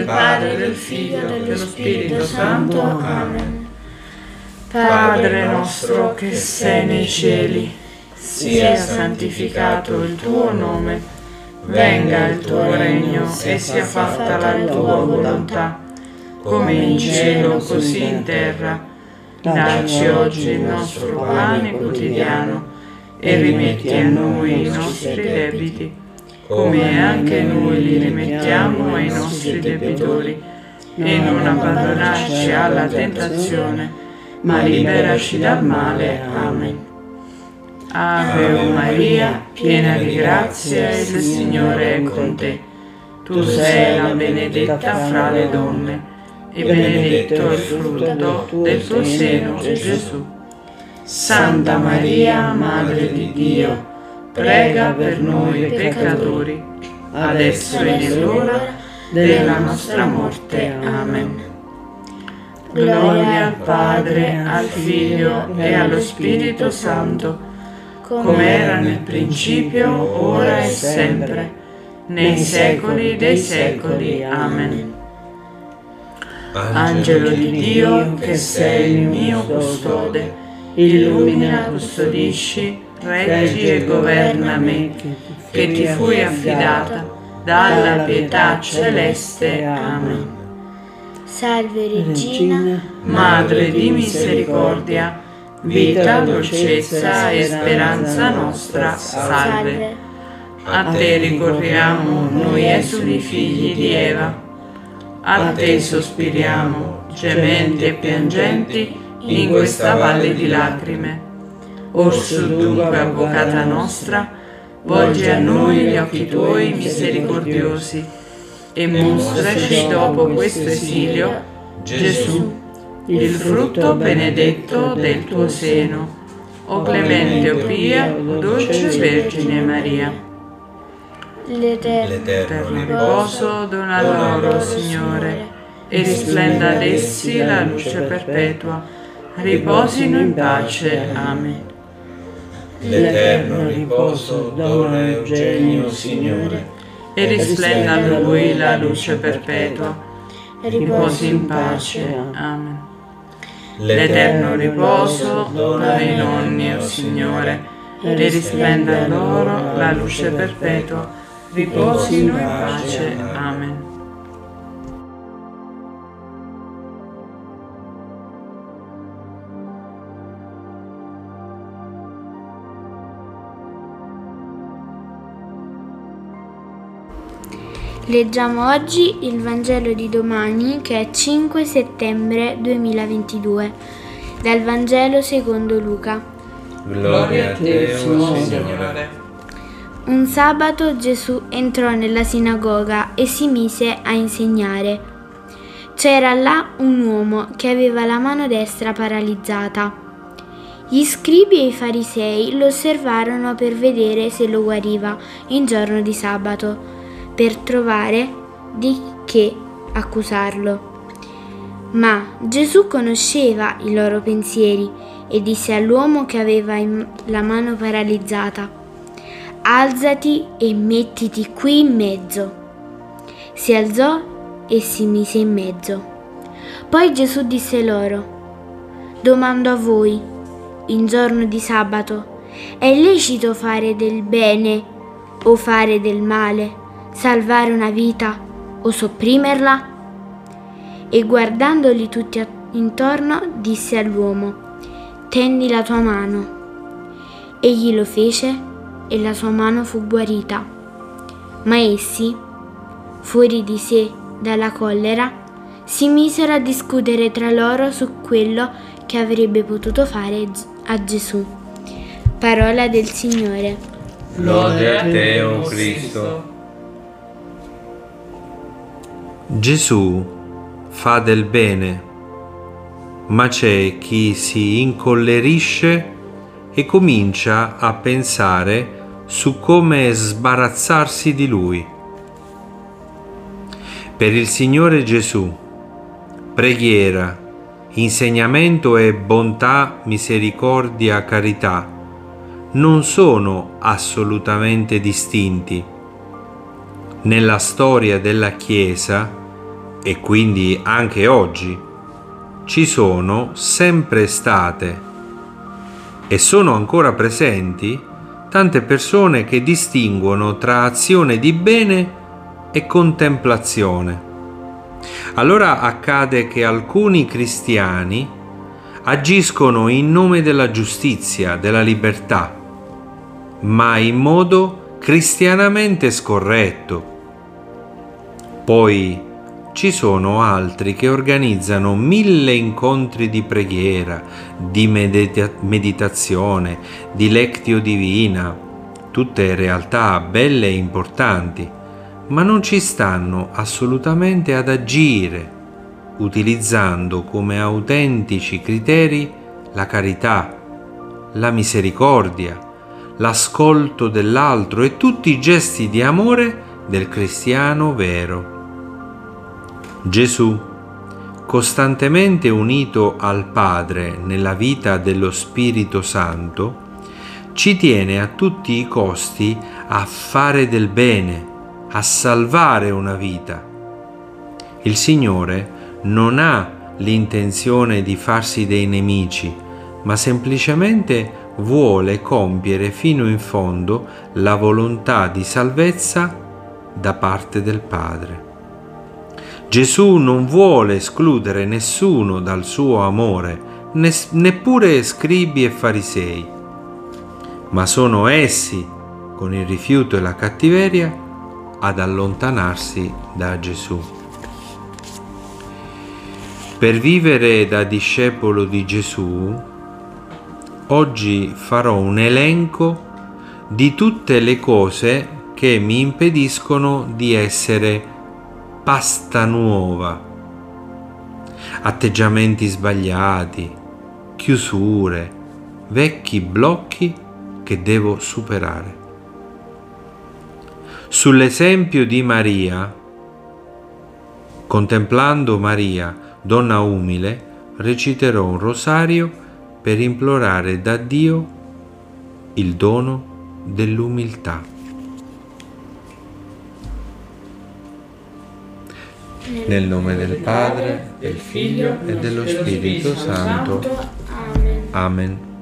Padre, del Figlio e dello Spirito Santo. Amen. Padre nostro che sei nei cieli, sia santificato il tuo nome, venga il tuo regno e sia fatta la tua volontà, come in cielo così in terra. Dacci oggi il nostro pane quotidiano e rimetti a noi i nostri debiti, come anche noi li rimettiamo ai nostri debitori, e non abbandonarci alla tentazione, ma liberaci dal male. Amen. Ave Maria, piena di grazia, il Signore è con te. Tu sei la benedetta fra le donne, e benedetto il frutto del tuo seno, Gesù. Santa Maria, Madre di Dio, prega per noi peccatori, adesso e nell'ora della nostra morte. Amen. Gloria al Padre, al Figlio e allo Spirito Santo, come era nel principio, ora e sempre, nei secoli dei secoli. Amen. Angelo di Dio, che sei il mio custode, illumina, custodisci, reggi e governa me, che ti fui affidata dalla pietà celeste. Amen. Salve Regina, Madre di misericordia, vita, dolcezza e speranza nostra, salve. A te ricorriamo, noi esuli figli di Eva. A te sospiriamo, gementi e piangenti, in questa valle di lacrime. Orsù dunque, Avvocata nostra, volgi a noi gli occhi tuoi misericordiosi, e mostraci dopo questo esilio Gesù, il frutto benedetto del tuo seno. O clemente, o pia, o dolce Vergine Maria. L'eterno riposo dona loro, Signore, e risplenda ad essi la luce perpetua. Riposino in pace. Amen. L'eterno riposo dona Eugenio, Signore, E risplenda a lui la luce perpetua. Riposi in pace. Amen. L'eterno riposo dona ai nonni, o Signore, e risplenda a loro la luce perpetua. Riposino in pace. Amen. leggiamo oggi il Vangelo di domani, che è 5 settembre 2022, dal Vangelo secondo Luca. Gloria a te, o Signore. Un sabato Gesù entrò nella sinagoga e si mise a insegnare. C'era là un uomo che aveva la mano destra paralizzata. Gli scribi e i farisei lo osservarono per vedere se lo guariva in giorno di sabato, per trovare di che accusarlo. Ma Gesù conosceva i loro pensieri e disse all'uomo che aveva la mano paralizzata: «Alzati e mettiti qui in mezzo». Si alzò e si mise in mezzo. Poi Gesù disse loro: «Domando a voi, in giorno di sabato, è lecito fare del bene o fare del male, salvare una vita o sopprimerla?» E guardandoli tutti intorno disse all'uomo: «Tendi la tua mano». Egli lo fece e la sua mano fu guarita. Ma essi, fuori di sé dalla collera, si misero a discutere tra loro su quello che avrebbe potuto fare a Gesù. Parola del Signore. Lode a te, o Cristo. Gesù fa del bene, ma c'è chi si incollerisce e comincia a pensare su come sbarazzarsi di Lui. Per il Signore Gesù, preghiera, insegnamento e bontà, misericordia, carità non sono assolutamente distinti. Nella storia della Chiesa, e quindi anche oggi, ci sono sempre state e sono ancora presenti tante persone che distinguono tra azione di bene e contemplazione. Allora accade che alcuni cristiani agiscono in nome della giustizia, della libertà, ma in modo cristianamente scorretto. Poi ci sono altri che organizzano 1000 incontri di preghiera, di meditazione, di lectio divina, tutte realtà belle e importanti, ma non ci stanno assolutamente ad agire, utilizzando come autentici criteri la carità, la misericordia, l'ascolto dell'altro e tutti i gesti di amore del cristiano vero. Gesù, costantemente unito al Padre nella vita dello Spirito Santo, ci tiene a tutti i costi a fare del bene, a salvare una vita. Il Signore non ha l'intenzione di farsi dei nemici, ma semplicemente vuole compiere fino in fondo la volontà di salvezza da parte del Padre. Gesù non vuole escludere nessuno dal suo amore, neppure scribi e farisei, ma sono essi, con il rifiuto e la cattiveria, ad allontanarsi da Gesù. Per vivere da discepolo di Gesù, oggi farò un elenco di tutte le cose che mi impediscono di essere pasta nuova, atteggiamenti sbagliati, chiusure, vecchi blocchi che devo superare. Sull'esempio di Maria, contemplando Maria, donna umile, reciterò un rosario per implorare da Dio il dono dell'umiltà. Nel nome del Padre, del Figlio e dello Spirito Santo. Amen.